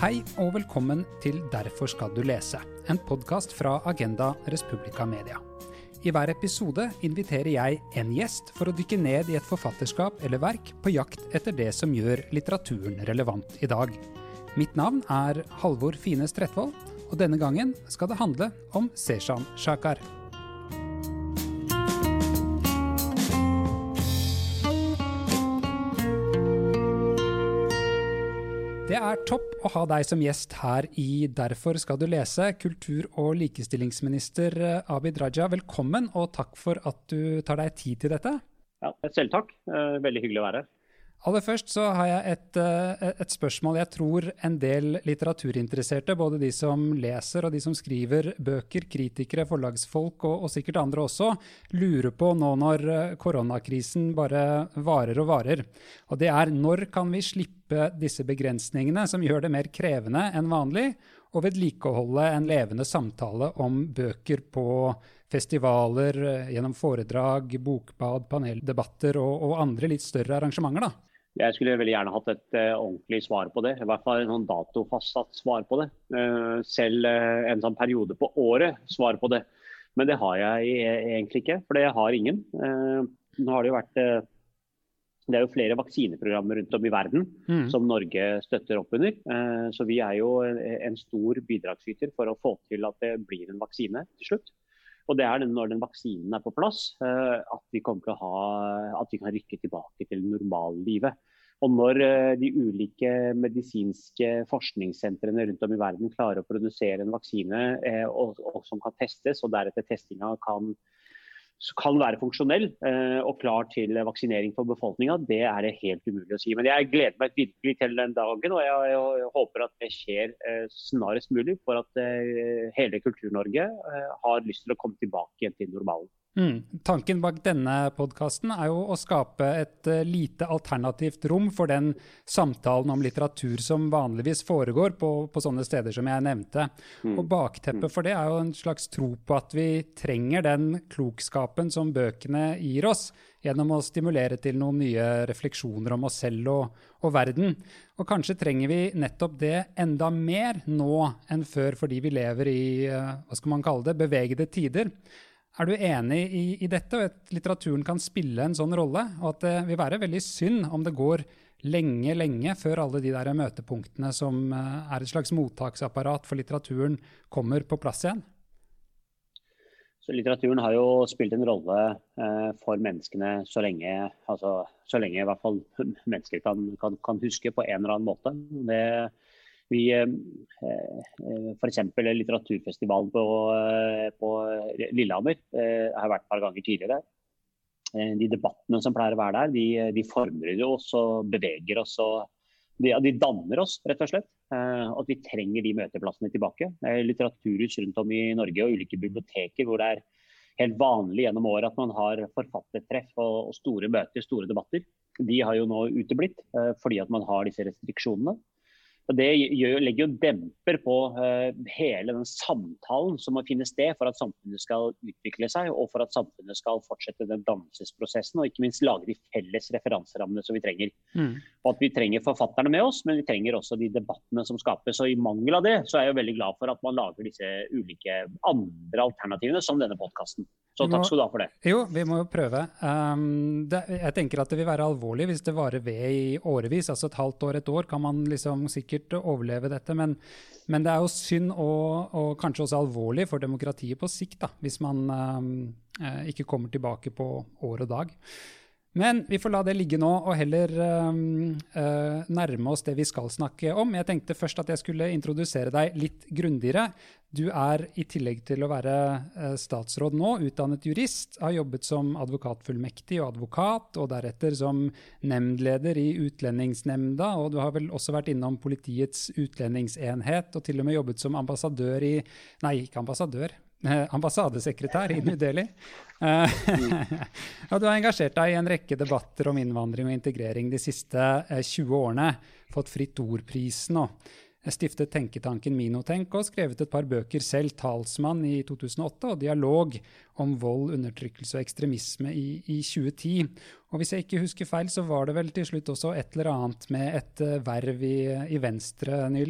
Hei og velkommen til Derfor skal du lese, en podcast fra Agenda Respublica Media. I hver episode inviterer jeg en gjest for å dykke ned i et forfatterskap eller verk på jakt etter det som gjør litteraturen relevant i dag. Mitt navn er Halvor Fines Trettvold, og denne gangen skal det handle om Seshan Shakar. Det er topp å ha deg som gjest her i Derfor skal du lese, kultur- og likestillingsminister Abid Raja. Velkommen, og takk for at du tar deg tid til dette. Ja, selv takk. Veldig hyggelig å være her. Aller først så har jeg et spørsmål jeg tror en del litteraturinteresserte, både de som leser og de som skriver bøker, kritikere, forlagsfolk og sikkert andre også, lurer på nå når koronakrisen bare varer og varer. Og det er, når kan vi slippe disse begrensningene som gjør det mer krevende enn vanlig, og vedlikeholde en levende samtale om bøker på festivaler, gjennom foredrag, bokbad, paneldebatter og andre litt større arrangementer da? Jeg skulle veldig gjerne hatt et ordentlig svar på det, i hvert fall en datofastsatt svar på det. Selv en sånn periode på året svar på det. Men det har jeg egentlig ikke, for det har ingen. Nå har det jo vært, det er jo flere vaksineprogrammer rundt om i verden som Norge støtter opp under. Så vi er jo en stor bidragsyter for å få til at det blir en vaksine til slutt. Og det er når den vaksinen er på plass, at vi kommer til å at vi kan rykke tilbake til normallivet. Og når de ulike medisinske forskningssentrene rundt om i verden klarer å produsere en vaksine og som kan testes, og deretter testinga kan være funksjonell og klar til vaksinering for befolkningen, det er det helt umulig å si. Men jeg gleder meg virkelig til den dagen, og jeg håper at det skjer snarest mulig, for at hele Kultur-Norge har lyst til å komme tilbake igjen til normalen. Tanken bak denne podcasten er jo å skape et lite alternativt rom for den samtalen om litteratur som vanligvis foregår på sånne steder som jeg nevnte. Og bakteppet for det er jo en slags tro på at vi trenger den klokskapen som bøkene gir oss, gjennom å stimulere til noen nye refleksjoner om oss selv og verden. Og kanskje trenger vi nettopp det enda mer nå enn før, fordi vi lever i, hva skal man kalle det, bevegede tider. Er du enig i dette, og at litteraturen kan spille en sånn rolle, og at det vil være veldig synd om det går lenge før alle de der møtepunktene som er et slags mottaksapparat for litteraturen kommer på plass igjen? Så litteraturen har jo spilt en rolle for menneskene så lenge i hvert fall mennesker kan huske på en eller annen måte. For eksempel litteraturfestivalen på Lillehammer har vært et par ganger tidligere. De debattene som pleier å være der, de former oss og beveger oss, og de danner oss rett og slett. Og at vi trenger de møteplassene tilbake. Litteraturhus rundt om i Norge og ulike biblioteker hvor det er helt vanlig gjennom året at man har forfattertreff og store møter, store debatter. De har jo nå uteblitt fordi at man har disse restriksjonene. Og det legger jo demper på hele den samtalen som må finne sted for at samfunnet skal utvikle seg, og for at samfunnet skal fortsette den dannelsesprosessen, og ikke minst lage de felles referanserammene som vi trenger. Og at vi trenger forfatterne med oss, men vi trenger også de debattene som skapes. Og i mangel av det, så er jeg jo veldig glad for at man lager disse ulike andre alternativene, som denne podcasten. Så takk skal du ha for det. Jo, vi må jo prøve. Jeg tenker at det vil være alvorlig hvis det varer ved i årevis, altså et halvt år, et år, kan man liksom sikkert overleve dette, men det er jo synd og kanskje også alvorlig for demokratiet på sikt da, hvis man ikke kommer tilbake på år og dag. Men vi får la det ligge nå og heller nærme oss det vi skal snakke om. Jeg tenkte først at jeg skulle introdusere deg litt grundigere. Du er i tillegg til å være statsråd nå, utdannet jurist, har jobbet som advokatfullmektig og advokat, og deretter som nemndleder i Utlendingsnemnda, og du har vel også vært innom politiets utlendingsenhet, og til og med jobbet som ambassadesekretær i New Delhi. Og du har engasjert deg i en rekke debatter om innvandring og integrering de siste 20 årene, fått Fritt Ord-prisen og stiftet tenketanken Minotenk og skrevet et par bøker selv, Talsmann i 2008 og Dialog om vold, undertrykkelse og ekstremisme i 2010. Og hvis jeg ikke husker feil, så var det vel til slutt også et eller annet med et verv i Venstre nylig?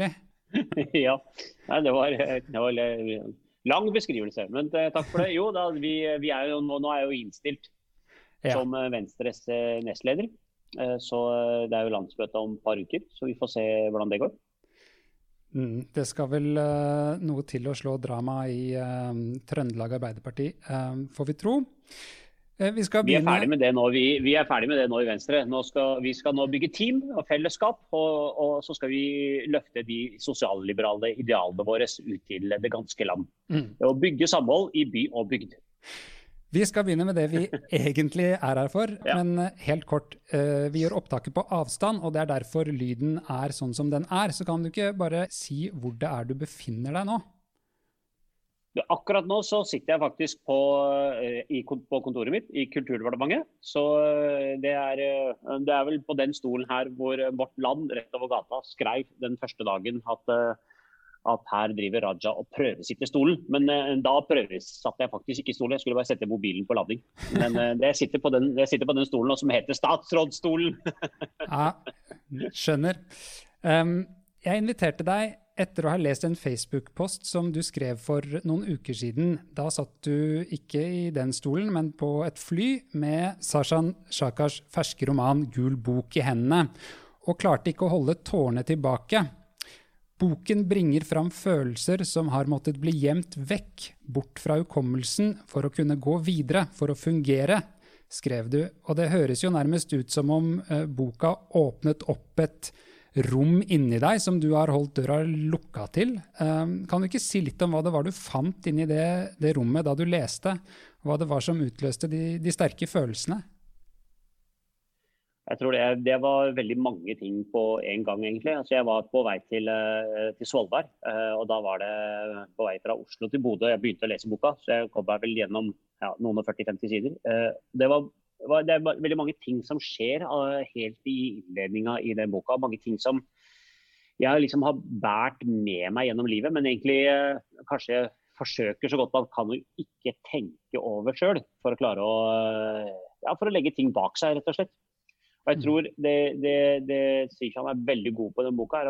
Ja, nei, det var lang beskrivelse, men takk for det. Jo, da, vi er jo, nå er jeg jo innstilt Ja. som Venstres nestleder. Så det er jo landsmøte om et par uker, så vi får se hvordan det går. Det skal vel noe til å slå drama i Trøndelag Arbeiderparti, får vi tro. Vi skal Vi er begynne... ferdig med det nå, vi er ferdig med det nå i Venstre. Vi skal nå bygge team og fellesskap, og så skal vi løfte de sosialliberale idealene våre ut til det ganske land. Og bygge samhold i by og bygd. Vi skal begynne med det vi egentlig er her for, men helt kort. Vi gjør opptaket på avstand, og det er derfor lyden er sånn som den er. Så kan du ikke bare si hvor det er du befinner deg nå? Akkurat nå så sitter jeg faktisk på kontoret mitt i Kulturdepartementet. Så det er vel på den stolen her hvor Vårt Land rett over gata skrev den første dagen at her driver Raja og prøvesitter stolen. Men da prøvesatte jeg faktisk ikke i stolen, jeg skulle bare sette mobilen på lading. Men jeg sitter på den stolen som heter statsrådsstolen. Ja, skjønner. Jeg inviterte deg etter å ha lest en Facebook-post som du skrev for noen uker siden. Da satt du ikke i den stolen, men på et fly med Sashan Shakars ferske roman Gul bok i hendene, og klarte ikke å holde tårene tilbake. Boken bringer fram følelser som har måttet bli gjemt vekk, bort fra hukommelsen for å kunne gå videre, for å fungere, skrev du. Og det høres jo nærmest ut som om boka åpnet opp et rom inni deg som du har holdt døra lukka til. Kan du ikke si litt om hva det var du fant inni det rommet da du leste? Hva det var som utløste de sterke følelsene? Jeg tror det var veldig mange ting på en gang, egentlig. Altså, jeg var på vei til Svolvær, og da var det på vei fra Oslo til Bodø. Jeg begynte å lese boka, så jeg kom meg vel gjennom noen og 40-50 sider. Det er veldig mange ting som skjer helt i innledninga i den boka. Mange ting som jeg liksom har båret med meg gjennom livet, men egentlig kanskje forsøker så godt man kan å ikke tenke over selv, for å klare for å legge ting bak seg, rett og slett. Og jeg tror det Sishan er veldig god på i den boka,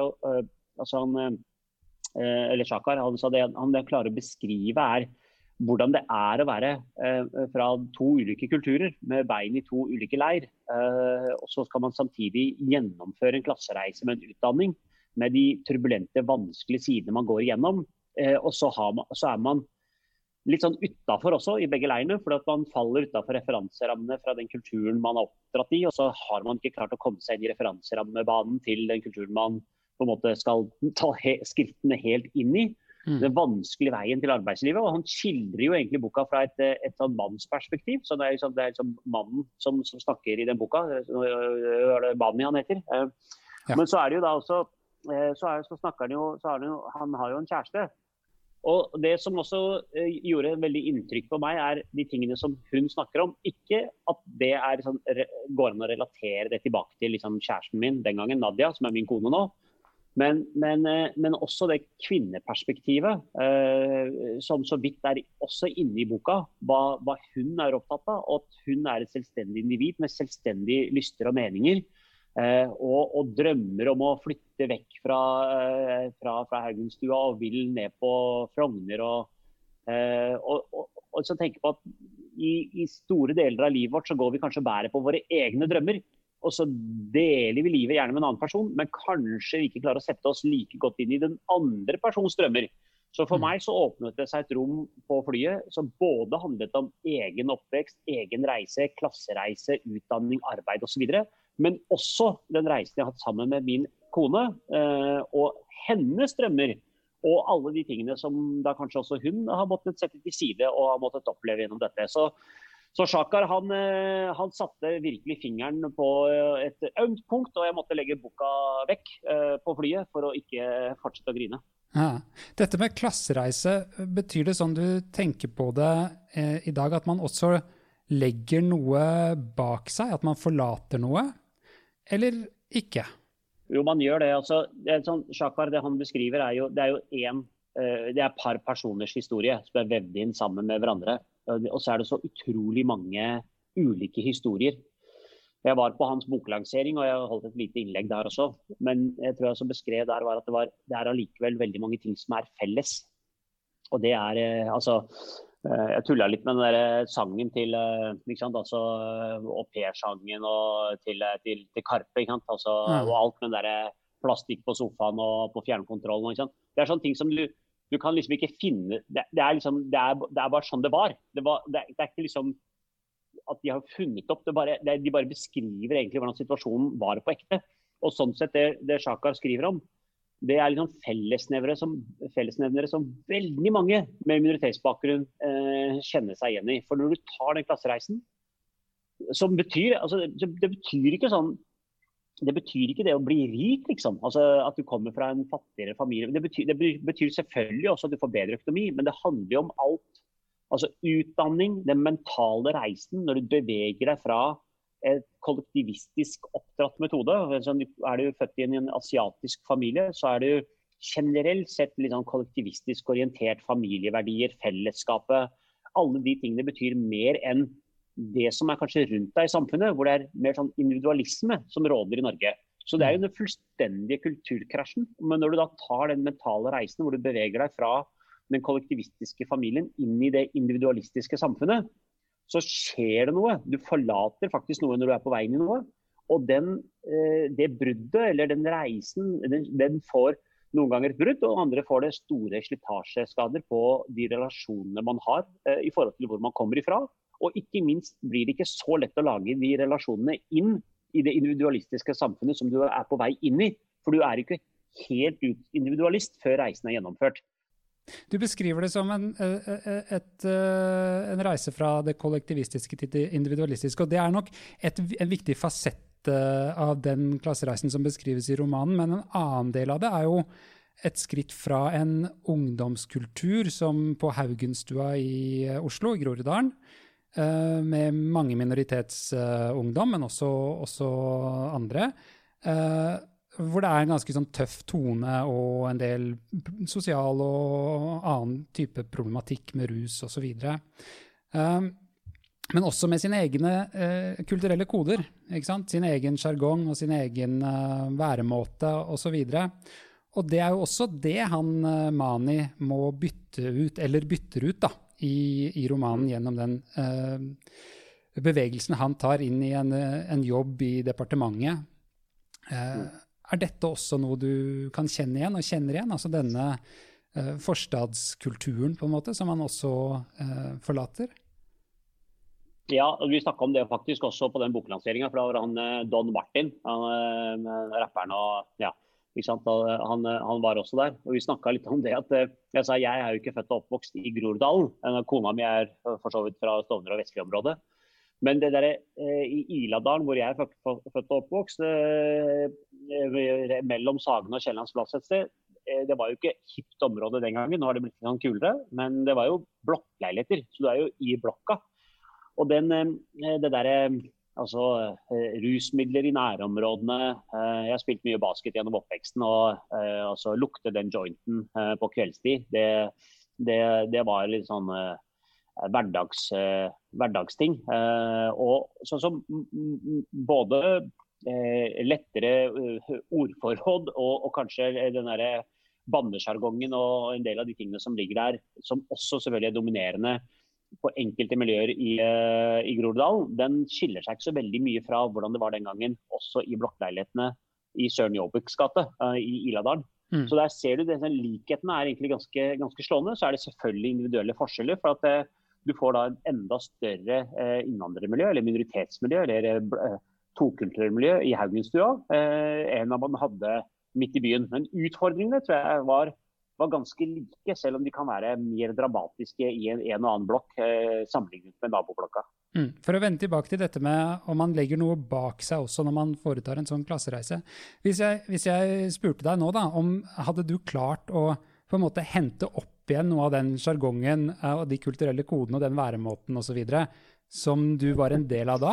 eller Shakar, han sa det han klarer å beskrive hvordan det er å være fra to ulike kulturer, med bein i to ulike leir. Og så skal man samtidig gjennomføre en klassereise med en utdanning, med de turbulente, vanskelige sidene man går igjennom. Og så er man litt sånn utenfor også i begge leirene, for at man faller utenfor referanserammene fra den kulturen man har oppdratt i, og så har man ikke klart å komme seg inn i referanserammebanen til den kulturen man på en måte skal ta skrittene helt inn i. Den vanskelige veien til arbeidslivet, og han skildrer jo egentlig boka fra et sånn mannsperspektiv, så det er liksom mannen som snakker i den boka, det Bani han heter. Men så er det jo da også, så snakker han jo, han har jo en kjæreste. Og det som også gjorde veldig inntrykk på meg, er de tingene som hun snakker om. Ikke at det går an å relatere det tilbake til liksom kjæresten min den gangen, Nadia, som er min kone nå. Men også det kvinneperspektivet, som så vidt er også inne i boka, hva hun er opptatt av, og at hun er et selvstendig individ med selvstendige lyster og meninger. Og drømmer om å flytte vekk fra Haugenstua og vil ned på Frogner og så tenker på at i store deler av livet vårt så går vi kanskje bære på våre egne drømmer, og så deler vi livet gjerne med en annen person, men kanskje vi ikke klarer å sette oss like godt inn i den andre persons drømmer. Så for meg så åpnet det seg et rom på flyet som både handlet om egen oppvekst, egen reise, klassereise, utdanning, arbeid og så videre, men også den reisen jeg har hatt sammen med min kone, og hennes drømmer, og alle de tingene som da kanskje også hun har måttet sette til side og har måttet oppleve gjennom dette. Så Shakar, han satte virkelig fingeren på et ømt punkt, og jeg måtte legge boka vekk på flyet for å ikke fortsette å grine. Ja. Dette med klassereise, betyr det sånn du tenker på det i dag, at man også legger noe bak seg, at man forlater noe? Eller ikke? Jo, man gjør det. Altså, Shakar, det han beskriver det er et par personers historie som er vevd inn sammen med hverandre. Og så er det så utrolig mange ulike historier. Jeg var på hans boklansering, og jeg holdt et lite innlegg der også. Men jeg tror jeg som beskrev der var at det er allikevel veldig mange ting som er felles. Og det er jeg tullet litt med den der sangen til, ikke sant, altså au pair-sangen og til Karpe, ikke sant, altså, og alt med den der plastikk på sofaen og på fjernkontrollen, ikke sant. Det er sånne ting som du kan liksom ikke finne, det er bare sånn det var. Det er ikke liksom at de har funnet opp, de bare beskriver egentlig hvordan situasjonen var på ekte. Og sånn sett det Shakar skriver om, det er liksom fellesnevnere som veldig mange med minoritetsbakgrunn kjenner seg igjen i. For når du tar den klassereisen, som betyr, altså det betyr ikke sånn, det betyr ikke det å bli rik, liksom. Altså at du kommer fra en fattigere familie. Det betyr selvfølgelig også at du får bedre økonomi, men det handler jo om alt. Altså utdanning, den mentale reisen, når du beveger deg fra et kollektivistisk oppdratt metode. Er du født i en asiatisk familie, så er du generelt sett litt sånn kollektivistisk orientert, familieverdier, fellesskapet. Alle de tingene betyr mer enn det som er kanskje rundt deg i samfunnet, hvor det er mer sånn individualisme som råder i Norge. Så det er jo den fullstendige kulturkrasjen. Men når du da tar den mentale reisen, hvor du beveger deg fra den kollektivistiske familien inn i det individualistiske samfunnet, så skjer det noe. Du forlater faktisk noe når du er på vei inn i noe. Og det bruddet, eller den reisen, den får noen ganger et brudd, og andre får det store slitasjeskader på de relasjonene man har i forhold til hvor man kommer ifra. Og ikke minst blir det ikke så lett å lage de relasjonene inn i det individualistiske samfunnet som du er på vei inn i. For du er ikke helt individualist før reisen er gjennomført. Du beskriver det som en reise fra det kollektivistiske til det individualistiske, og det er nok en viktig fasett av den klassereisen som beskrives i romanen, men en annen del av det er jo et skritt fra en ungdomskultur som på Haugenstua i Oslo, i Groruddalen, med mange minoritetsungdom, men også andre, hvor det er en ganske sånn tøff tone og en del sosial og annen type problematikk med rus og så videre. Men også med sine egne kulturelle koder, ikke sant? Sin egen jargong og sin egen væremåte og så videre. Og det er jo også det han, Mani, må bytte ut, eller bytter ut da, i romanen gjennom den bevegelsen han tar inn i en jobb i departementet. Er dette også noe du kan kjenne igjen og kjenner igjen? Altså denne forstadskulturen på en måte, som han også forlater? Ja, og vi snakket om det faktisk også på den boklanseringen, for da var han Don Martin, rapperen og ja, ikke sant? Han var også der. Og vi snakket litt om det at jeg sa jeg er jo ikke født og oppvokst i Groruddalen. Kona mi er for så vidt fra Stovner og Vestli-området. Men det der i Iladalen, hvor jeg er født og oppvokst, mellom Sagen og Kiellands plass et sted, det var jo ikke hipt område den gangen, nå har det blitt litt kulere, men det var jo blokkleiligheter, så du er jo i blokka. Og det der, altså rusmidler i nærområdene, jeg har spilt mye basket gjennom oppveksten, og altså lukte den jointen på kveldstid, det var litt sånn hverdagsting. Og sånn som både lettere ordforråd og kanskje den der bandesjargongen og en del av de tingene som ligger der, som også selvfølgelig er dominerende på enkelte miljøer i Groruddalen, den skiller seg ikke så veldig mye fra hvordan det var den gangen, også i blokkleilighetene i Søren Jåbøks gate i Iladalen. Så der ser du det, likheten er egentlig ganske slående. Så er det selvfølgelig individuelle forskjeller, for at du får da en enda større innvandrermiljø, eller minoritetsmiljø, eller tokulturelle miljø i Haugenstua, enn man hadde midt i byen. Men utfordringene tror jeg var ganske like, selv om de kan være mer dramatiske i en og annen blokk, sammenlignet med naboblokka. For å vende tilbake til dette med om man legger noe bak seg også når man foretar en sånn klassereise. Hvis jeg spurte deg nå da, hadde du klart å på en måte hente opp igjen noe av den jargongen og de kulturelle kodene og den væremåten og så videre, som du var en del av da?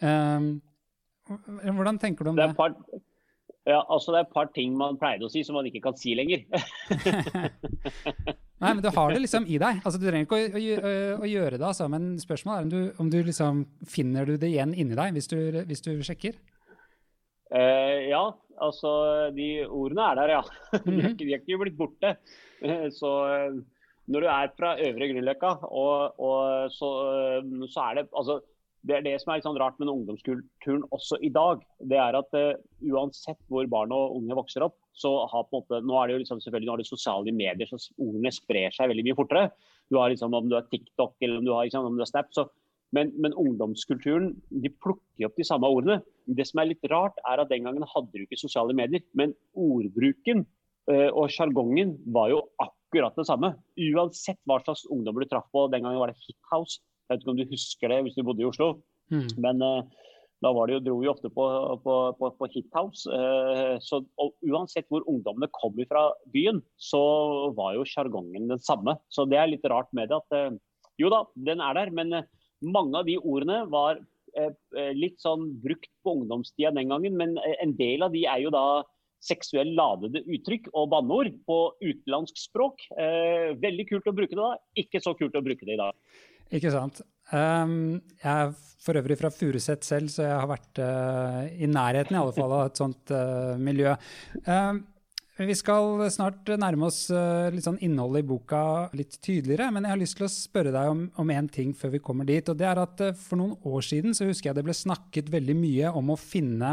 Hvordan tenker du om det? Ja, altså det er et par ting man pleide å si som man ikke kan si lenger. Nei, men du har det liksom i deg. Altså, du trenger ikke å gjøre det, altså. Men spørsmålet er om du liksom, finner du det igjen inni deg hvis du sjekker? Ja, altså de ordene der, ja. De er ikke blitt borte. Så når du fra Øvre Grünerløkka, så det, altså, det det som litt sånn rart med ungdomskulturen også i dag, det at uansett hvor barn og unge vokser opp, så har på en måte, nå det jo liksom, selvfølgelig nå det sosiale medier, så ordene sprer seg veldig mye fortere. Du har liksom, om du har TikTok, eller om du har Snap, så men ungdomskulturen, de plukker opp de samme ordene. Det som litt rart at den gangen hadde du ikke sosiale medier, men ordbruken og sjargongen var jo akkurat det samme. Uansett hva slags ungdommer du traff på, den gangen var det Hit House. Jeg vet ikke om du husker det hvis du bodde i Oslo, men da dro vi ofte på Hit House. Så uansett hvor ungdommene kom fra byen, så var jo sjargongen den samme. Så det litt rart med det at jo da, den der, men mange av de ordene var litt sånn brukt på ungdomstida den gangen, men en del av de jo da seksuelt ladede uttrykk og banneord på utenlandsk språk. Veldig kult å bruke det da, ikke så kult å bruke det i dag. Ikke sant. Jeg for øvrig fra Furuset selv, så jeg har vært i nærheten i alle fall av et sånt miljø. Vi skal snart nærme oss litt sånn innholdet i boka litt tydeligere, men jeg har lyst til å spørre deg om en ting før vi kommer dit, og det at for noen år siden så husker jeg det ble snakket veldig mye om å finne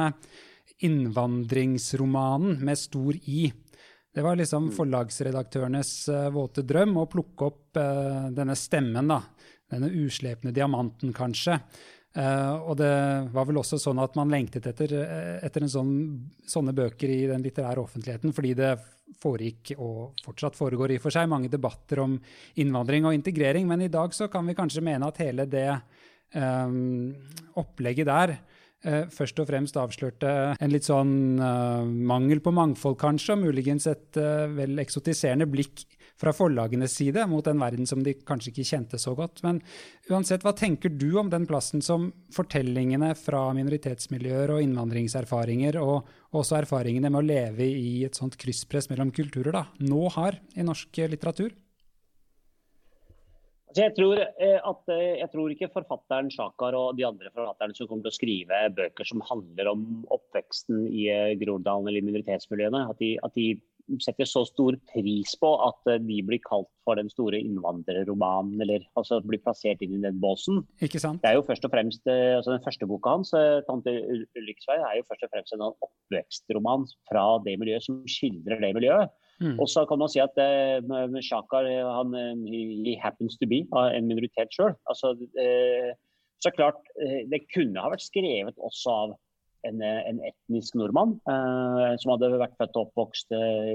innvandringsromanen med stor I. Det var liksom forlagsredaktørenes våte drøm å plukke opp denne stemmen da, denne uslepne diamanten kanskje. Og det var vel også sånn at man lengtet etter sånne bøker i den litterære offentligheten, fordi det foregikk og fortsatt foregår i for seg mange debatter om innvandring og integrering, men i dag så kan vi kanskje mene at hele det opplegget der først og fremst avslørte en litt sånn mangel på mangfold kanskje, og muligens et vel eksotiserende blikk fra forlagenes side mot en verden som de kanskje ikke kjente så godt. Men uansett, hva tenker du om den plassen som fortellingene fra minoritetsmiljøer og innvandringserfaringer, og også erfaringene med å leve i et sånt krysspress mellom kulturer da, nå har i norsk litteratur? Altså jeg tror ikke forfatteren Shakar og de andre forfatterne som kommer til å skrive bøker som handler om oppveksten i Groruddalen eller minoritetsmiljøene, at de setter så stor pris på at de blir kalt for den store innvandrerromanen, eller altså blir plassert inn i den båsen. Ikke sant? Det jo først og fremst, altså den første boka hans, Tante Ulriksvei, jo først og fremst en oppvekstroman fra det miljøet som skildrer det miljøet. Og så kan man si at Shakar, he happens to be en minoritet selv. Altså, så klart, det kunne ha vært skrevet også av en etnisk nordmann som hadde vært født og oppvokst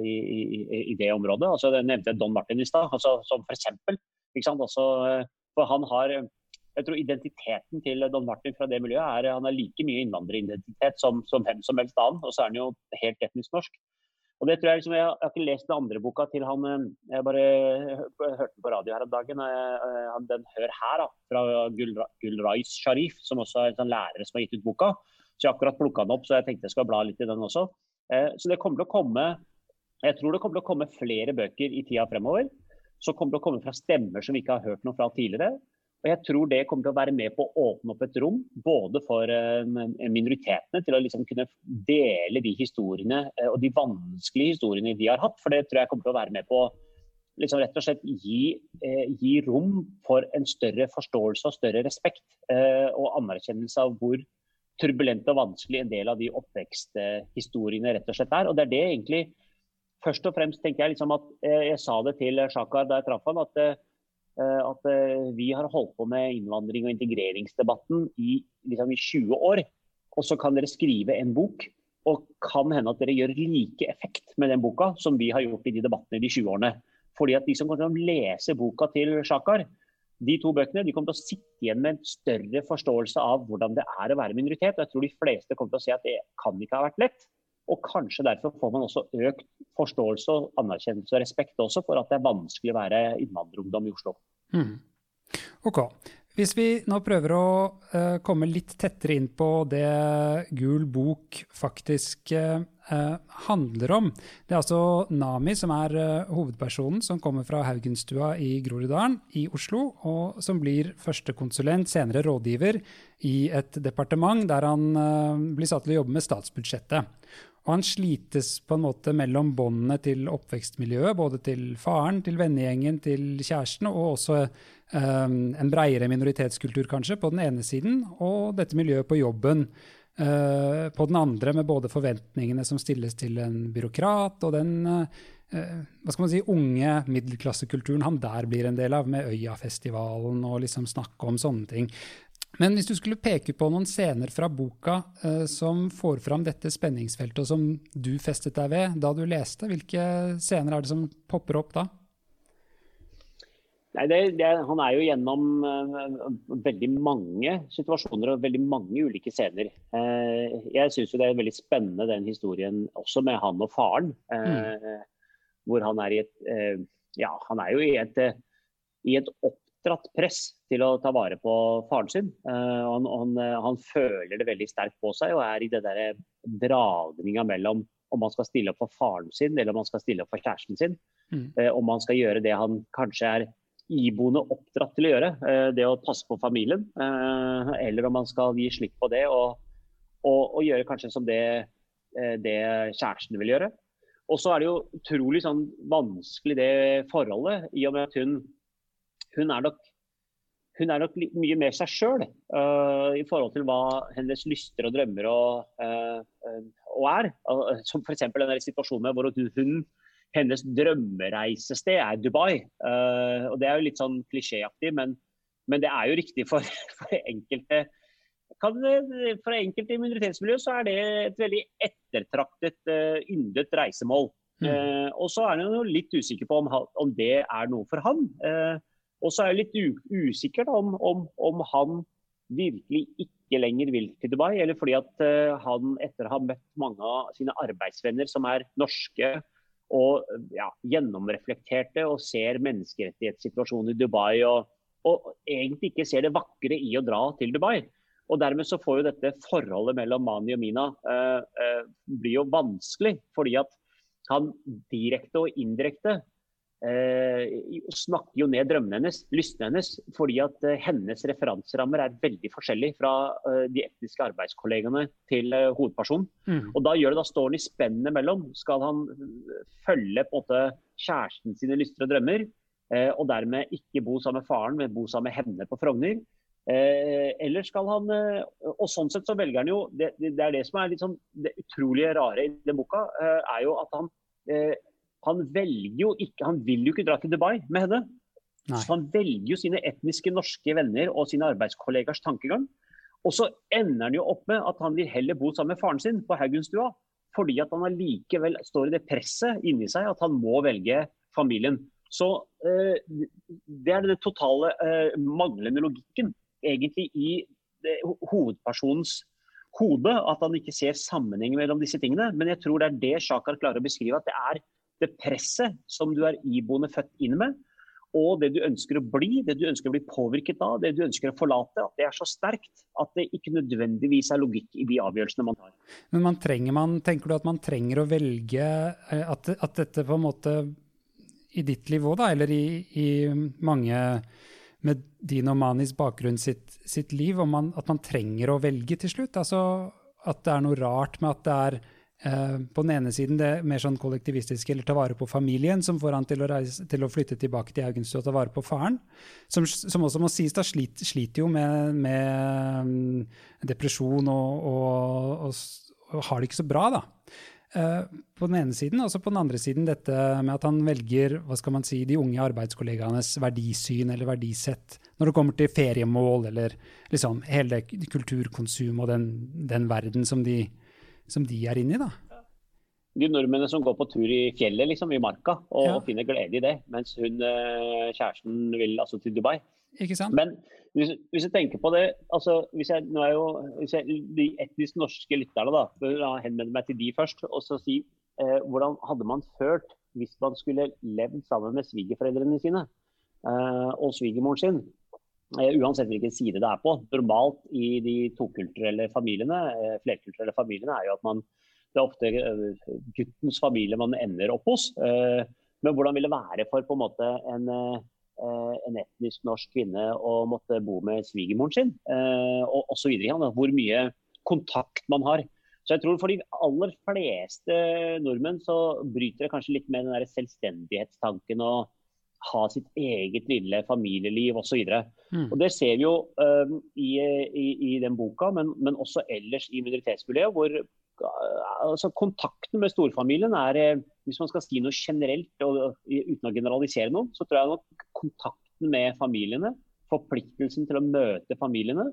i det området. Altså, jeg nevnte Don Martin i stad, altså, som for eksempel. Ikke sant? Altså, for han har, jeg tror identiteten til Don Martin fra det miljøet han har like mye innvandreridentitet som hvem som helst annen, og så han jo helt etnisk norsk. Og det tror jeg liksom, jeg har ikke lest den andre boka til han, jeg bare hørte på radio her om dagen, den Hør her da, fra Gulrais Sharif, som også en sånn lærer som har gitt ut boka. Så jeg akkurat plukket den opp, så jeg tenkte jeg skal bla litt i den også. Så det kommer til å komme, jeg tror det kommer til å komme flere bøker i tida fremover, så kommer det til å komme fra stemmer som vi ikke har hørt noe fra tidligere. Og jeg tror det kommer til å være med på å åpne opp et rom, både for minoritetene til å liksom kunne dele de historiene og de vanskelige historiene de har hatt, for det tror jeg kommer til å være med på liksom rett og slett gi rom for en større forståelse og større respekt og anerkjennelse av hvor turbulent og vanskelig en del av de oppveksthistoriene rett og slett Og det det egentlig, først og fremst tenker jeg liksom at, jeg sa det til Shakar da jeg traff han, at vi har holdt på med innvandring- og integreringsdebatten i 20 år, og så kan dere skrive en bok, og kan hende at dere gjør like effekt med den boka som vi har gjort i de debattene i de 20 årene. Fordi at de som kommer til å lese boka til Shakar, de to bøkene, de kommer til å sitte igjen med en større forståelse av hvordan det å være minoritet. Og jeg tror de fleste kommer til å si at det kan ikke ha vært lett. Og kanskje derfor får man også økt forståelse og anerkjennelse og respekt også for at det vanskelig å være innvandrerungdom i Oslo. Ok. Hvis vi nå prøver å komme litt tettere inn på det Gul bok faktisk handler om. Det altså Nami som hovedpersonen, som kommer fra Haugenstua i Groruddalen i Oslo, og som blir førstekonsulent, senere rådgiver, i et departement der han blir satt til å jobbe med statsbudsjettet. Og han slites på en måte mellom båndene til oppvekstmiljøet, både til faren, til vennegjengen, til kjæresten, og også en bredere minoritetskultur kanskje på den ene siden, og dette miljøet på jobben på den andre, med både forventningene som stilles til en byråkrat, og den hva skal man si, unge middelklassekulturen han der blir en del av, med Øyafestivalen og liksom snakke om sånne ting. Men hvis du skulle peke på noen scener fra boka som får fram dette spenningsfeltet, og som du festet deg ved da du leste, hvilke scener det som popper opp da? Nei, han jo gjennom veldig mange situasjoner og veldig mange ulike scener. Jeg synes jo det veldig spennende, den historien, også med han og faren, hvor han i et, han jo i et oppdratt press til å ta vare på faren sin. Han føler det veldig sterkt på seg, og i det der dragninga mellom om man skal stille opp for faren sin, eller om man skal stille opp for kjæresten sin. Om man skal gjøre det han kanskje iboende oppdratt til å gjøre, det å passe på familien, eller om man skal gi slipp på det og gjøre kanskje som det kjæresten vil gjøre. Og så det jo utrolig sånn vanskelig det forholdet, i og med at hun nok mye mer seg selv i forhold til hva hennes lyster og drømmer som for eksempel den situasjonen hvor hennes drømmereisested Dubai. Og det jo litt sånn klisjéaktig, men det jo riktig for enkelte. For enkelte i minoritetsmiljø så det et veldig ettertraktet, yndet reisemål. Og så han jo litt usikker på om det noe for han. Og så jeg litt usikker om han virkelig ikke lenger vil til Dubai, eller fordi at han etter å ha møtt mange av sine arbeidsvenner som norske og gjennomreflekterte og ser menneskerettighetssituasjonen i Dubai og egentlig ikke ser det vakre i å dra til Dubai. Og dermed så får jo dette forholdet mellom Mani og Mina blir jo vanskelig, fordi at han direkte og indirekte snakker jo ned drømmene hennes, lystene hennes, fordi at hennes referanserammer veldig forskjellige fra de etniske arbeidskollegene til hovedpersonen. Og da står han i spennene mellom. Skal han følge på en måte kjæresten sine lyster og drømmer, og dermed ikke bo sammen med faren, men bo sammen med henne på Frogner? Eller skal han, og sånn sett så velger han jo, det det som litt sånn, det utrolige rare i den boka, jo at han velger jo ikke, han vil jo ikke dra til Dubai med henne. Nei. Så han velger jo sine etniske norske venner og sine arbeidskollegers tankegang. Og så ender han jo opp med at han vil heller bo sammen med faren sin på Haugenstua, fordi at han allikevel står i det presset inni seg at han må velge familien. Så det det totale manglende logikken egentlig i hovedpersonens hode, at han ikke ser sammenheng mellom disse tingene. Men jeg tror det det Shakar klarer å beskrive, at det det presset som du iboende født inn med, og det du ønsker å bli, det du ønsker å bli påvirket av, det du ønsker å forlate, at det så sterkt at det ikke nødvendigvis logikk i de avgjørelsene man tar. Men tenker du at man trenger å velge at dette på en måte i ditt liv også, da, eller i mange med din og Manis bakgrunn sitt liv, at man trenger å velge til slutt? Altså at det noe rart med at det på den ene siden det mer sånn kollektivistiske, eller ta vare på familien, som får han til å flytte tilbake til Haugenstua og ta vare på faren, som også må sies da sliter jo med depresjon og har det ikke så bra da. På den ene siden, og så på den andre siden dette med at han velger, hva skal man si, de unge arbeidskollegaenes verdisyn eller verdisett, når det kommer til feriemål, eller liksom hele kulturkonsum og den verden som de inne i da. De nordmennene som går på tur i fjellet, liksom i marka, og finner glede i det, mens kjæresten vil altså til Dubai. Ikke sant? Men hvis jeg tenker på det, altså hvis jeg de etnisk norske lytterne da, henvender meg til de først, og så si, hvordan hadde man følt hvis man skulle levd sammen med svigerforeldrene sine, og svigermoren sin? uansett hvilken side det på. Normalt i de tokulturelle familiene, flerkulturelle familiene, jo at det ofte guttens familie man ender opp hos. Men hvordan vil det være for på en måte en etnisk norsk kvinne å måtte bo med svigermoren sin, og så videre. Hvor mye kontakt man har. Så jeg tror for de aller fleste nordmenn så bryter det kanskje litt med den der selvstendighetstanken og ha sitt eget lille familieliv og så videre. Og det ser vi jo i den boka, men også ellers i minoritetsmiljøet, hvor altså, kontakten med storfamilien hvis man skal si noe generelt og uten å generalisere noe, så tror jeg nok kontakten med familiene, forpliktelsen til å møte familiene,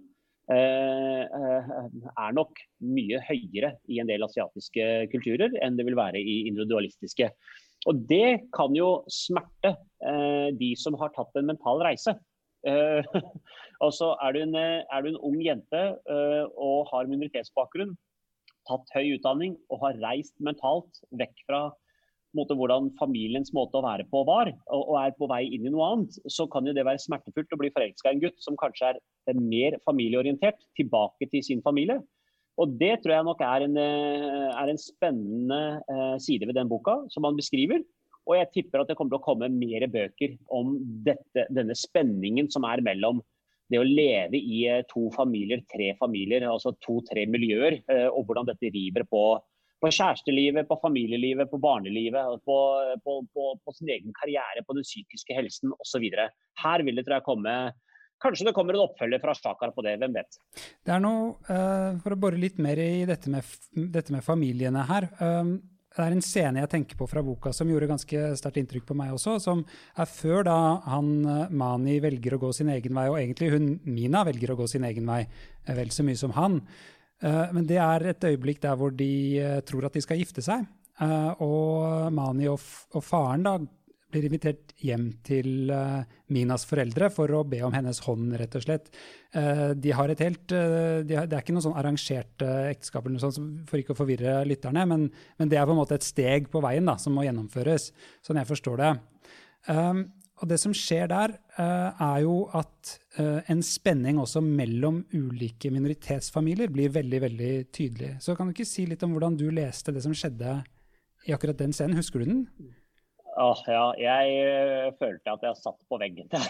nok mye høyere i en del asiatiske kulturer enn det vil være i individualistiske. Og det kan jo smerte de som har tatt en mental reise. Altså du en ung jente og har minoritetsbakgrunn, tatt høy utdanning og har reist mentalt vekk fra hvordan familiens måte å være på var, og på vei inn i noe annet, så kan jo det være smertefullt å bli forelsket i en gutt som kanskje mer familieorientert tilbake til sin familie. Og det tror jeg nok en spennende side ved den boka, som man beskriver. Og jeg tipper at det kommer til å komme mer bøker om denne spenningen som mellom det å leve i 2 familier, 3 familier, altså 2-3 miljøer, og hvordan dette river på kjærestelivet, på familielivet, på barnelivet, på sin egen karriere, på den psykiske helsen og så videre. Her vil det, tror jeg, kanskje det kommer en oppfølger fra Shakar på det, hvem vet? Det noe, for å bore litt mer i dette med familiene her, det en scene jeg tenker på fra boka som gjorde ganske sterkt inntrykk på meg også, som før da Mani velger å gå sin egen vei, og egentlig Mina velger å gå sin egen vei vel så mye som han. Men det et øyeblikk der hvor de tror at de skal gifte seg, og Mani og faren da blir invitert hjem til Minas foreldre for å be om hennes hånd, rett og slett. De har det ikke noe sånn arrangert ekteskap eller noe sånt, for ikke å forvirre lytterne, men det på en måte et steg på veien da, som må gjennomføres, sånn jeg forstår det. Og det som skjer der jo at en spenning også mellom ulike minoritetsfamilier blir veldig, veldig tydelig. Så kan du ikke si litt om hvordan du leste det som skjedde i akkurat den scenen? Husker du den? Ja, jeg følte at jeg satt på veggen der.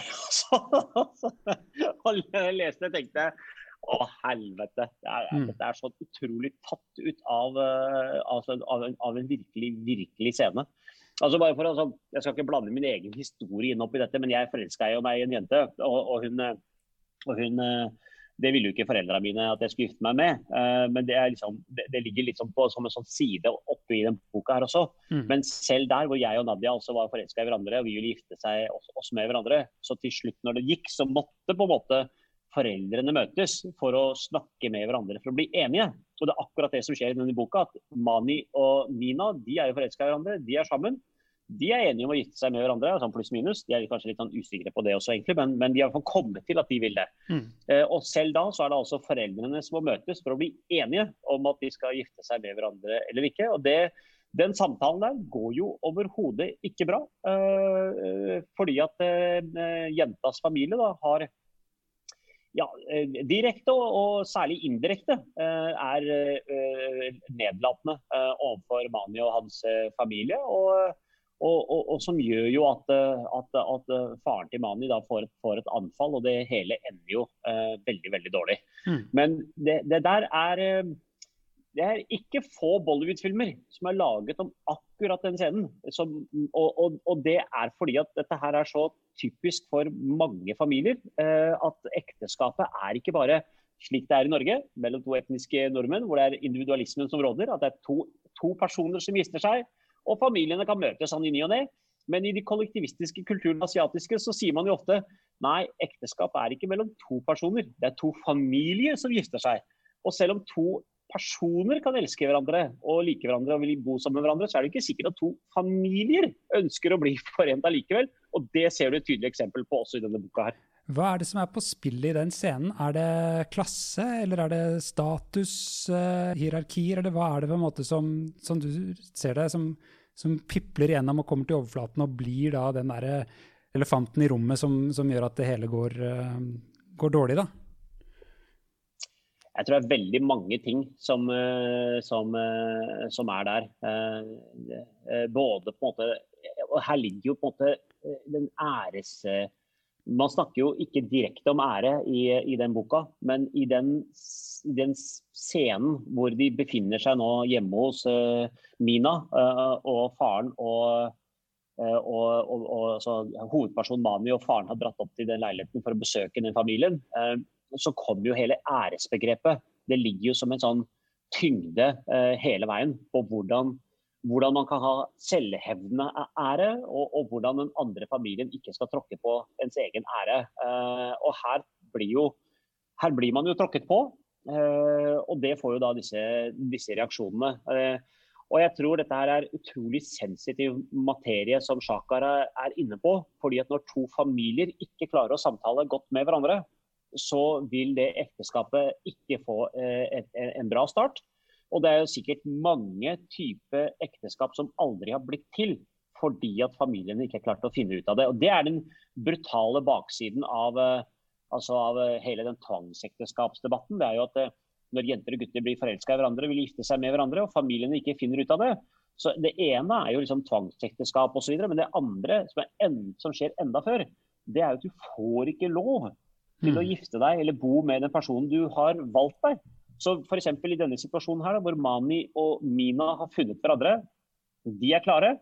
Og jeg leste og tenkte, helvete, dette så utrolig tatt ut av en virkelig scene. Altså bare jeg skal ikke blande min egen historie inn opp i dette, men jeg forelsket jo meg i en jente, og hun det ville jo ikke foreldrene mine at jeg skulle gifte meg med, men det ligger liksom som en sånn side oppe i den boka her også. Men selv der hvor jeg og Nadia også var forelsket i hverandre, og vi ville gifte seg også med hverandre, så til slutt når det gikk, så måtte på en måte foreldrene møtes for å snakke med hverandre, for å bli enige. Og det akkurat det som skjer i denne boka, at Mani og Mina, de jo forelsket i hverandre, de sammen. De enige om å gifte seg med hverandre, sånn pluss minus. De kanskje litt usikre på det også egentlig, men de har kommet til at de vil det. Og selv da så det altså foreldrene som må møtes for å bli enige om at de skal gifte seg med hverandre eller ikke. Og den samtalen der går jo overhodet ikke bra, fordi at jentas familie da har direkte og særlig indirekte nedlatende overfor Mani og hans familie, og som gjør jo at faren til Mani da får et anfall, og det hele ender jo veldig, veldig dårlig. Men det der det ikke få Bollywood-filmer som laget om akkurat den scenen, og det fordi at dette her så typisk for mange familier, at ekteskapet ikke bare slik det i Norge, mellom 2 etniske nordmenn, hvor det individualismen som råder, at det to personer som gifter seg, og familiene kan møtes sånn i ny og ne. Men i de kollektivistiske kulturene asiatiske så sier man jo ofte, nei, ekteskap ikke mellom 2 personer, det 2 familier som gifter seg. Og selv om 2 personer kan elske hverandre og like hverandre og vil bo sammen med hverandre, så det ikke sikkert at 2 familier ønsker å bli forent allikevel. Og det ser du et tydelig eksempel på også i denne boka her. Hva det som på spill i den scenen? Det klasse, eller det status, hierarkier, eller hva det på en måte som du ser det, som pipler gjennom og kommer til overflaten og blir da den der elefanten i rommet som gjør at det hele går går dårlig da? Jeg tror det veldig mange ting som der. Både på en måte, og her ligger jo på en måte den man snakker jo ikke direkte om ære i den boka, men i den scenen hvor de befinner seg nå hjemme hos Mina og faren og så hovedpersonen Mani og faren har dratt opp til den leiligheten for å besøke den familien, så kommer jo hele æresbegrepet. Det ligger jo som en sånn tyngde hele veien på hvordan man kan ha selvhevdende ære, og hvordan den andre familien ikke skal tråkke på ens egen ære. Og her blir man jo tråkket på, og det får jo da disse reaksjonene. Og jeg tror dette her utrolig sensitiv materie som Shakar er inne på, fordi at når to familier ikke klarer å samtale godt med hverandre, så vil det ekteskapet ikke få en bra start. Og det jo sikkert mange typer ekteskap som aldri har blitt til, fordi at familiene ikke har klart å finne ut av det. Og det den brutale baksiden av hele den tvangsekteskapsdebatten. Det jo at når jenter og gutter blir forelsket i hverandre, vil gifte seg med hverandre, og familiene ikke finner ut av det. Så det ene jo liksom tvangsekteskap og så videre, men det andre som skjer enda før, det jo at du får ikke lov til å gifte deg eller bo med den personen du har valgt deg. Så for eksempel i denne situasjonen her, hvor Mani og Mina har funnet hverandre, de klare.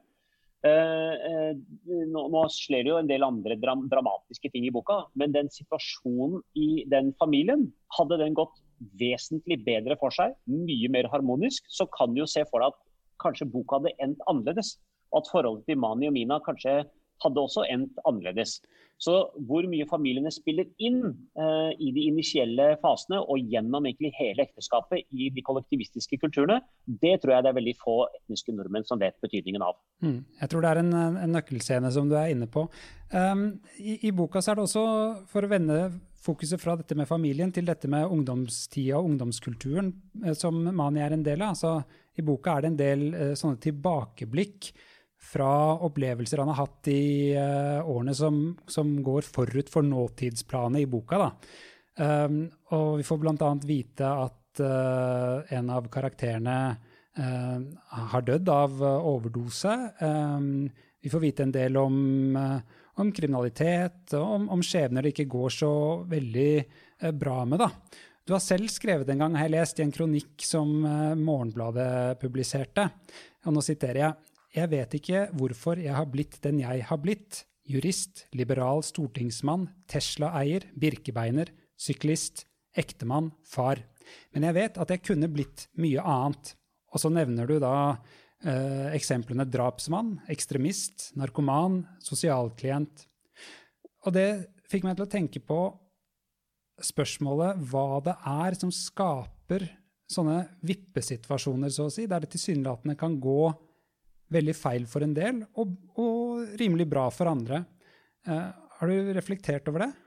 Nå skjer det jo en del andre dramatiske ting i boka, men den situasjonen i den familien, hadde den gått vesentlig bedre for seg, mye mer harmonisk, så kan du jo se for deg at kanskje boka hadde endt annerledes, og at forholdet til Mani og Mina kanskje hadde også endt annerledes. Så hvor mye familiene spiller inn i de initielle fasene og gjennom egentlig hele ekteskapet i de kollektivistiske kulturene, det tror jeg det veldig få etniske nordmenn som vet betydningen av. Jeg tror det en nøkkelscene som du inne på. I boka så det også, for å vende fokuset fra dette med familien til dette med ungdomstida og ungdomskulturen, som Mani en del av. Altså, i boka det en del sånne tilbakeblikk fra opplevelser han har hatt i årene som går forut for nåtidsplanet i boka. Da. Og vi får blant annet vite at en av karakterene har dødd av overdose. Vi får vite en del om kriminalitet, og om skjebner det ikke går så veldig bra med. Da. Du har selv skrevet en gang, har jeg lest i en kronikk som Morgenbladet publiserte, og nå siterer jeg: «Jeg vet ikke hvorfor jeg har blitt den jeg har blitt. Jurist, liberal stortingsmann, Tesla-eier, birkebeiner, syklist, ektemann, far. Men jeg vet at jeg kunne blitt mye annet.» Og så nevner du da eksemplene drapsmann, ekstremist, narkoman, sosialklient. Og det fikk meg til å tenke på spørsmålet hva det som skaper sånne vippesituasjoner, så å si, der det tilsynelatende kan gå veldig feil for en del, og rimelig bra for andre. Har du reflektert over det?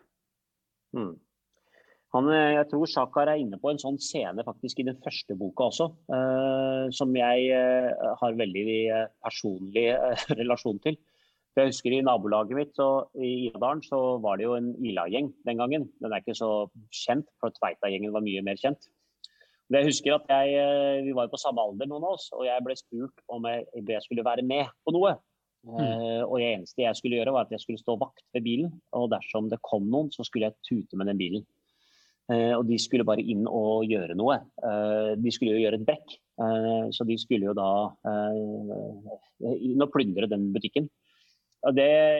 Jeg tror Shakar inne på en sånn scene faktisk i den første boka også, som jeg har veldig personlig relasjon til. Jeg husker i nabolaget mitt, i Idalen, så var det jo en Ila-gjeng den gangen. Den ikke så kjent, for Tveita-gjengen var mye mer kjent. Jeg husker at vi var på samme alder noen av oss, og jeg ble spurt om jeg skulle være med på noe. Og det eneste jeg skulle gjøre var at jeg skulle stå vakt ved bilen, og dersom det kom noen, så skulle jeg tute med den bilen. Og de skulle bare inn og gjøre noe. De skulle jo gjøre et brekk, så de skulle jo da inn og plyndre den butikken. Og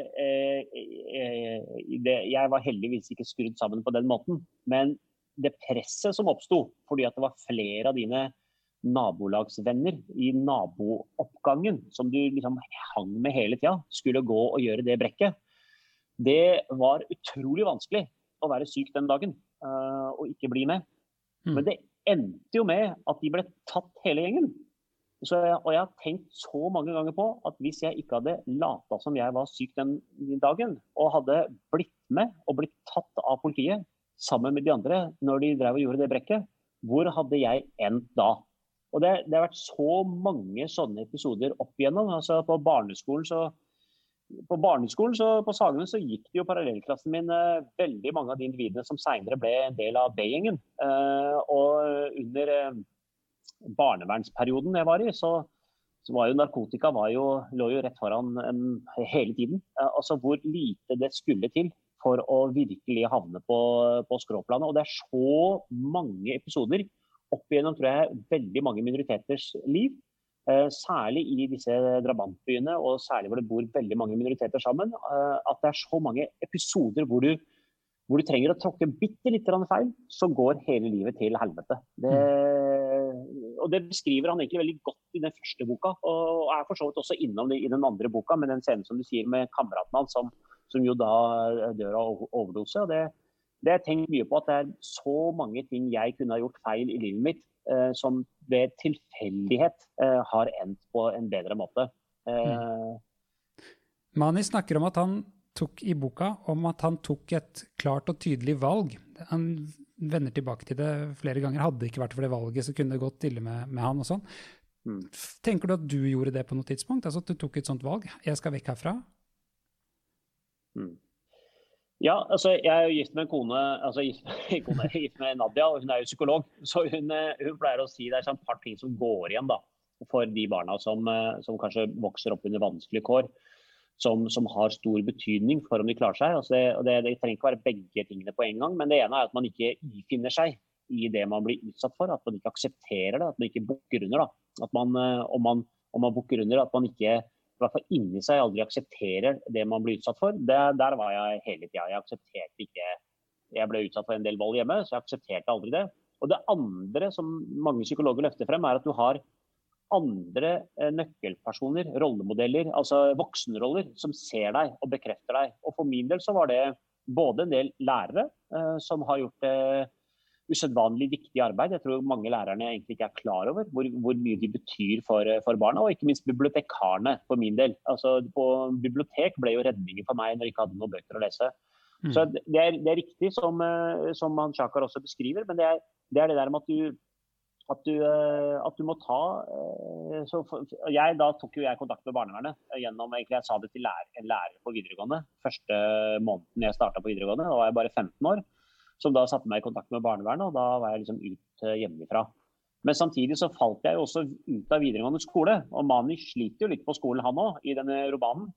jeg var heldigvis ikke skrudd sammen på den måten, men det presset som oppstod, fordi at det var flere av dine nabolagsvenner i nabooppgangen, som du liksom hang med hele tida, skulle gå og gjøre det brekket. Det var utrolig vanskelig å være syk den dagen, og ikke bli med. Men det endte jo med at de ble tatt hele gjengen. Og jeg har tenkt så mange ganger på at hvis jeg ikke hadde latet som jeg var syk den dagen, og hadde blitt med og blitt tatt av politiet, sammen med de andre, når de drev og gjorde det brekket, hvor hadde jeg endt da? Og det har vært så mange sånne episoder opp igjennom. Altså på barneskolen så på barneskolen, på Sagene, så gikk det jo parallellklassen min veldig mange av de individene som senere ble en del av B-gjengen. Og under barnevernsperioden jeg var i, så var jo narkotika lå jo rett foran hele tiden. Altså hvor lite det skulle til for å virkelig havne på skråplanet. Og det så mange episoder opp igjennom, tror jeg, veldig mange minoriteters liv. Særlig i disse drabantbyene, og særlig hvor det bor veldig mange minoriteter sammen, at det så mange episoder hvor du trenger å tråkke bitte litt feil, så går hele livet til helvete. Og det beskriver han egentlig veldig godt i den første boka, og for så vidt også innom det i den andre boka, med den scenen som du sier med kameraten hans, som jo da dør av overdose. Og det har jeg tenkt mye på, at det så mange ting jeg kunne ha gjort feil i livet mitt, som ved tilfeldighet har endt på en bedre måte. Mani snakker om at han tok i boka om at han tok et klart og tydelig valg. Han vender tilbake til det flere ganger. Hadde det ikke vært for det valget, så kunne det gått ille med han og sånn. Tenker du at du gjorde det på noe tidspunkt? Altså at du tok et sånt valg? Jeg skal vekk herfra? Ja, altså jeg er jo gift med en kone, gift med Nadia, og hun er jo psykolog. Så hun pleier å si det sånn par ting som går igjen da, for de barna som kanskje vokser opp under vanskelige kår, som har stor betydning for om de klarer seg. Altså det trenger ikke være begge tingene på en gang, men det ene at man ikke ifinner seg i det man blir utsatt for, at man ikke aksepterer det, at man ikke bukker under. Da. At man, om man bukker under, at man ikke i hvert fall inni seg aldri aksepterer det man blir utsatt for. Der var jeg hele tiden. Jeg aksepterte ikke. Jeg ble utsatt for en del vold hjemme, så jeg aksepterte aldri det. Og det andre som mange psykologer løfter frem, at du har andre nøkkelpersoner, rollemodeller, altså voksenroller, som ser deg og bekrefter deg. Og for min del så var det både en del lærere som har gjort det usedvanlig viktig arbeid. Jeg tror mange lærerne egentlig ikke klar over hvor mye de betyr for barna, og ikke minst bibliotekarene for min del. Altså, på bibliotek ble jo redningen for meg når jeg ikke hadde noen bøker å lese. Så det er riktig som han Shakar også beskriver, men det er det der med at du må ta da tok jo jeg kontakt med barnevernet gjennom, egentlig jeg sa det til en lærer på videregående. Første måneden jeg startet på videregående, da var jeg bare 15 år. Som da satte meg i kontakt med barnevernet, og da var jeg liksom ut hjemmefra. Men samtidig så falt jeg jo også ut av videregående skole, og Mani sliter jo litt på skolen han også, i denne romanen.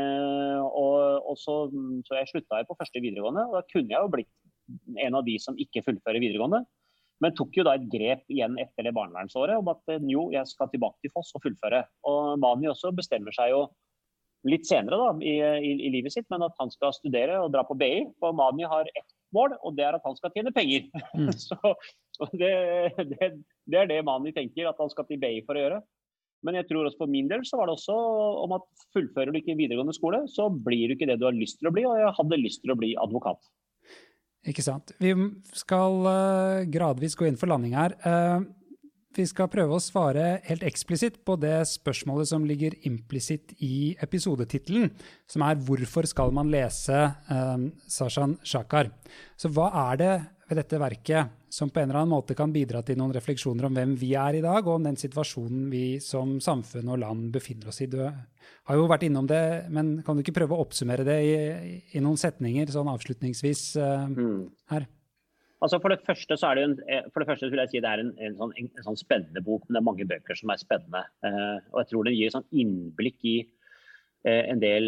Så jeg sluttet på første videregående, og da kunne jeg jo blitt en av de som ikke fullfører videregående, men tok jo da et grep igjen etter det barnevernsåret, om at jo, jeg skal tilbake til Foss og fullføre. Og Mani også bestemmer seg jo litt senere da, i livet sitt, men at han skal studere og dra på BI, og Mani har ett mål, og det at han skal tjene penger. Så det er det Mani tenker, at han skal til BI for å gjøre. Men jeg tror også for min del så var det også om at fullfører du ikke videregående skole, så blir du ikke det du har lyst til å bli, og jeg hadde lyst til å bli advokat. Ikke sant. Vi skal gradvis gå inn for landing her. Vi skal prøve å svare helt eksplisitt på det spørsmålet som ligger implisitt i episodetittelen, som hvorfor skal man lese Sashan Shakar? Så hva det ved dette verket som på en eller annen måte kan bidra til noen refleksjoner om hvem vi i dag, og om den situasjonen vi som samfunn og land befinner oss i? Du har jo vært innom det, men kan du ikke prøve å oppsummere det i noen setninger, sånn avslutningsvis her? Altså for det første vil jeg si det en sånn spennende bok, men det mange bøker som spennende. Og jeg tror den gir sånn innblikk i en del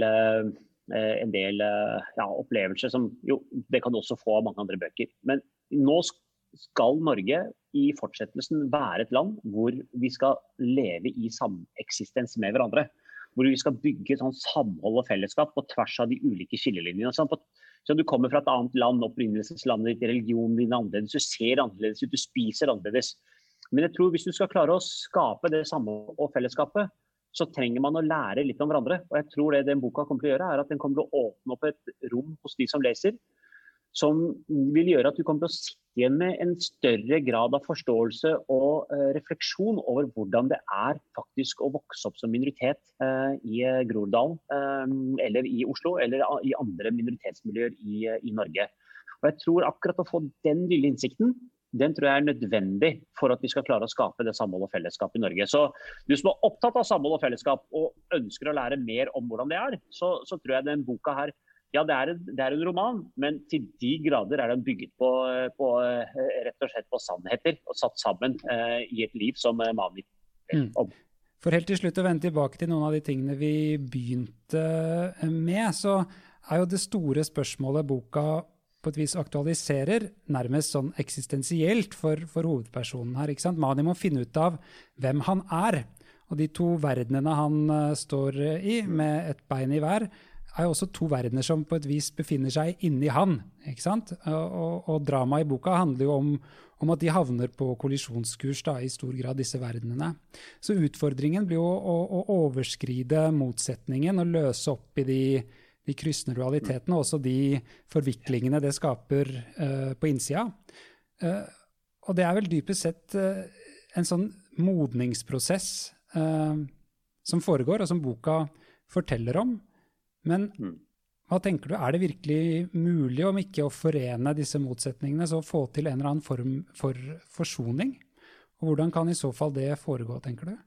opplevelser som jo, det kan du også få av mange andre bøker. Men nå skal Norge i fortsettelsen være et land hvor vi skal leve i sameksistens med hverandre. Hvor vi skal bygge sånn samhold og fellesskap på tvers av de ulike skillelinjene. Så du kommer fra et annet land, opprinnelseslandet ditt, religionen din annerledes, du ser annerledes ut, du spiser annerledes. Men jeg tror hvis du skal klare å skape det samme og fellesskapet, så trenger man å lære litt om hverandre. Og jeg tror det den boka kommer til å gjøre, at den kommer til å åpne opp et rom hos de som leser, som vil gjøre at du kommer til å sitte igjen med en større grad av forståelse og refleksjon over hvordan det faktisk å vokse opp som minoritet i Groruddalen eller i Oslo eller i andre minoritetsmiljøer i Norge. Og jeg tror akkurat å få den lille innsikten den tror jeg er nødvendig for at vi skal klare å skape det samhold og fellesskap i Norge. Så du som er opptatt av samhold og fellesskap og ønsker å lære mer om hvordan det er, så tror jeg den boka her, ja, det er en roman, men til de grader er den bygget på rett og slett på sannheter og satt sammen i et liv som Mani om. For helt til slutt å vende tilbake til noen av de tingene vi begynte med, så er jo det store spørsmålet boka på et vis aktualiserer, nærmest sånn eksistensielt for hovedpersonen her, ikke sant? Mani må finne ut av hvem han er, og de to verdenene han står i, med et bein i hver, er jo også to verdener som på et vis befinner seg inni han, ikke sant? Og drama i boka handler jo om at de havner på kollisjonskurs da, i stor grad, disse verdenene. Så utfordringen blir jo å overskride motsetningen og løse opp i de kryssende dualitetene, og også de forviklingene det skaper på innsida. Og det er vel dypest sett en sånn modningsprosess som foregår, og som boka forteller om. Men hva tenker du, er det virkelig mulig om ikke å forene disse motsetningene, så å få til en eller annen form for forsoning? Og hvordan kan i så fall det foregå, tenker du?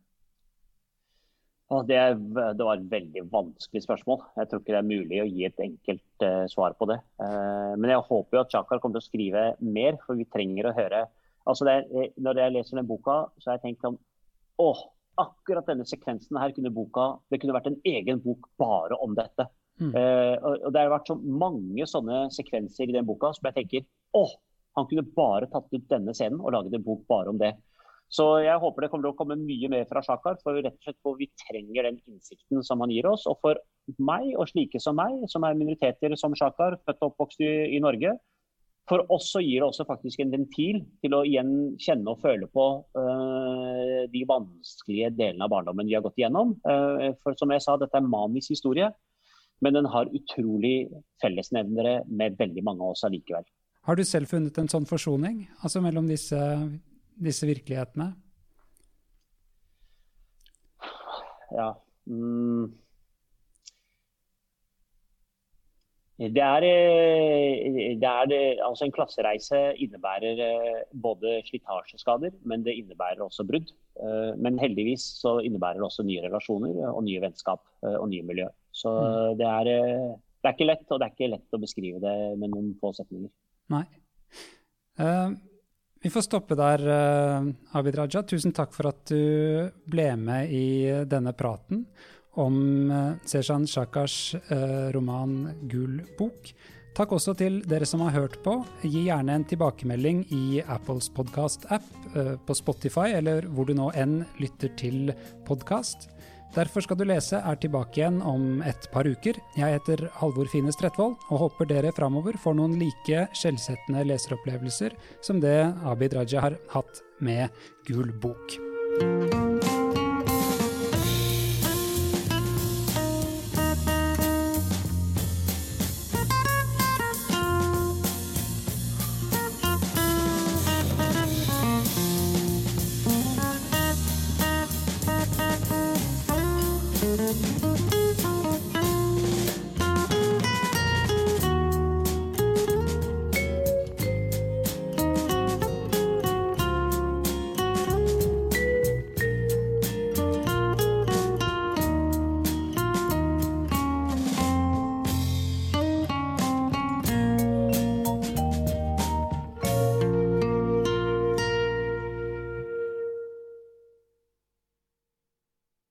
Det var et veldig vanskelig spørsmål. Jeg tror ikke det er mulig å gi et enkelt svar på det. Men jeg håper jo at Shakar kommer til å skrive mer, for vi trenger å høre. Altså når jeg leser den boka, så har jeg tenkt om, akkurat denne sekvensen her det kunne vært en egen bok bare om dette. Og det har vært så mange sånne sekvenser i den boka som jeg tenker, han kunne bare tatt ut denne scenen og laget en bok bare om det. Så jeg håper det kommer til å komme mye mer fra Shakar, for rett og slett hvor vi trenger den innsikten som han gir oss. Og for meg, og slike som meg, som er minoriteter som Shakar, født og oppvokst i Norge, for oss så gir det også faktisk en ventil til å igjen kjenne og føle på de vanskelige delene av barndommen vi har gått igjennom. For som jeg sa, dette er Manis historie, men den har utrolig fellesnevnere med veldig mange av oss allikevel. Har du selv funnet en sånn forsoning, altså mellom disse virkelighetene? Ja. Altså en klassereise innebærer både slitasjeskader, men det innebærer også brudd. Men heldigvis så innebærer det også nye relasjoner og nye vennskap og nye miljø. Så det er ikke lett, og det er ikke lett å beskrive det med noen få setninger. Nei. Vi får stoppe der, Abid Raja. Tusen takk for at du ble med i denne praten om Zeshan Shakars roman Gul bok. Takk også til dere som har hørt på. Gi gjerne en tilbakemelding i Apples podcast-app, på Spotify, eller hvor du nå enn lytter til podcast. Derfor skal du lese er tilbake igjen om et par uker. Jeg heter Halvor Fines Trettvold, og håper dere fremover får noen like skjellsettende leseropplevelser som det Abid Raja har hatt med Gul bok.